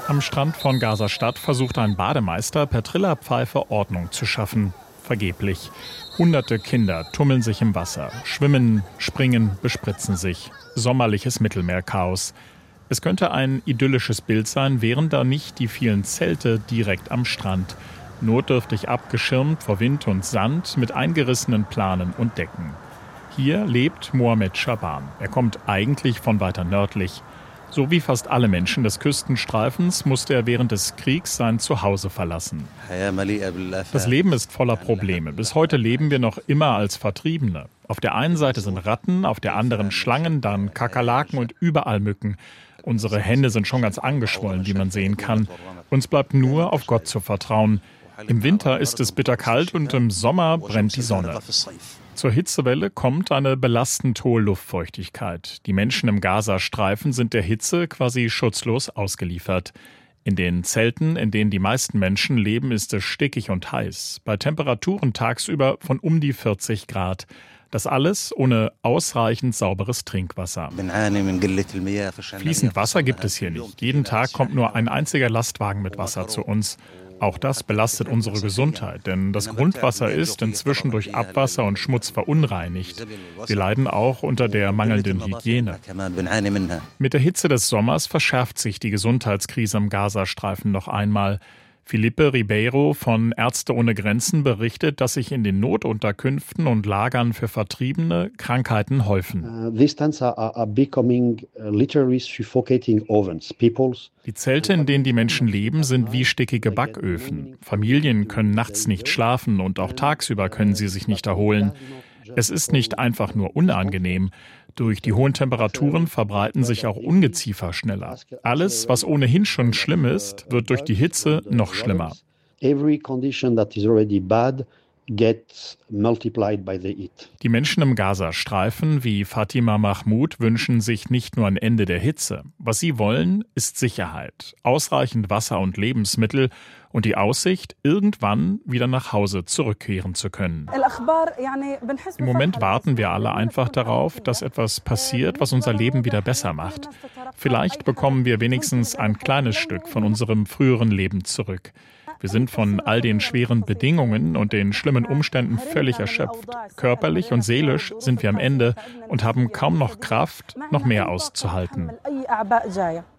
Am Strand von Gaza-Stadt versucht ein Bademeister per Trillerpfeife Ordnung zu schaffen. Vergeblich. Hunderte Kinder tummeln sich im Wasser, schwimmen, springen, bespritzen sich. Sommerliches Mittelmeerchaos. Es könnte ein idyllisches Bild sein, wären da nicht die vielen Zelte direkt am Strand. Notdürftig abgeschirmt vor Wind und Sand mit eingerissenen Planen und Decken. Hier lebt Mohamed Schaban. Er kommt eigentlich von weiter nördlich. So wie fast alle Menschen des Küstenstreifens musste er während des Kriegs sein Zuhause verlassen. Das Leben ist voller Probleme. Bis heute leben wir noch immer als Vertriebene. Auf der einen Seite sind Ratten, auf der anderen Schlangen, dann Kakerlaken und überall Mücken. Unsere Hände sind schon ganz angeschwollen, wie man sehen kann. Uns bleibt nur auf Gott zu vertrauen. Im Winter ist es bitterkalt und im Sommer brennt die Sonne. Zur Hitzewelle kommt eine belastend hohe Luftfeuchtigkeit. Die Menschen im Gazastreifen sind der Hitze quasi schutzlos ausgeliefert. In den Zelten, in denen die meisten Menschen leben, ist es stickig und heiß. Bei Temperaturen tagsüber von um die 40 Grad. Das alles ohne ausreichend sauberes Trinkwasser. Fließend Wasser gibt es hier nicht. Jeden Tag kommt nur ein einziger Lastwagen mit Wasser zu uns. Auch das belastet unsere Gesundheit, denn das Grundwasser ist inzwischen durch Abwasser und Schmutz verunreinigt. Wir leiden auch unter der mangelnden Hygiene. Mit der Hitze des Sommers verschärft sich die Gesundheitskrise im Gazastreifen noch einmal. Felipe Ribeiro von Ärzte ohne Grenzen berichtet, dass sich in den Notunterkünften und Lagern für Vertriebene Krankheiten häufen. Die Zelte, in denen die Menschen leben, sind wie stickige Backöfen. Familien können nachts nicht schlafen und auch tagsüber können sie sich nicht erholen. Es ist nicht einfach nur unangenehm. Durch die hohen Temperaturen verbreiten sich auch Ungeziefer schneller. Alles, was ohnehin schon schlimm ist, wird durch die Hitze noch schlimmer. Die Menschen im Gazastreifen wie Fatima Mahmoud wünschen sich nicht nur ein Ende der Hitze. Was sie wollen, ist Sicherheit, ausreichend Wasser und Lebensmittel und die Aussicht, irgendwann wieder nach Hause zurückkehren zu können. Im Moment warten wir alle einfach darauf, dass etwas passiert, was unser Leben wieder besser macht. Vielleicht bekommen wir wenigstens ein kleines Stück von unserem früheren Leben zurück. Wir sind von all den schweren Bedingungen und den schlimmen Umständen völlig erschöpft. Körperlich und seelisch sind wir am Ende und haben kaum noch Kraft, noch mehr auszuhalten.